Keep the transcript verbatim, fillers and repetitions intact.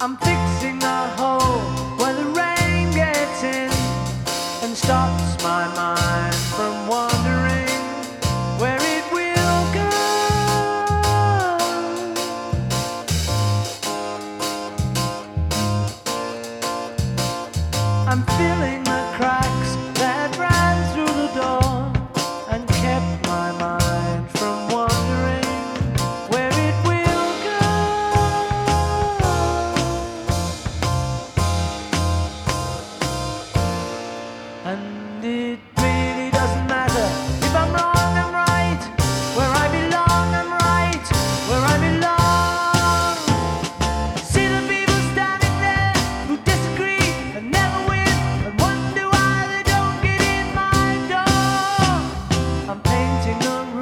I'm fixing a hole where the rain gets in and stops my mind from wondering where it will go. I'm filling the cracks that ran through the door and kept my mind from wondering where it will go. And it really doesn't matter if I'm wrong, I'm right. Where I belong, I'm right. Where I belong. See the people standing there who disagree and never win and wonder why they don't get in my door. I'm painting them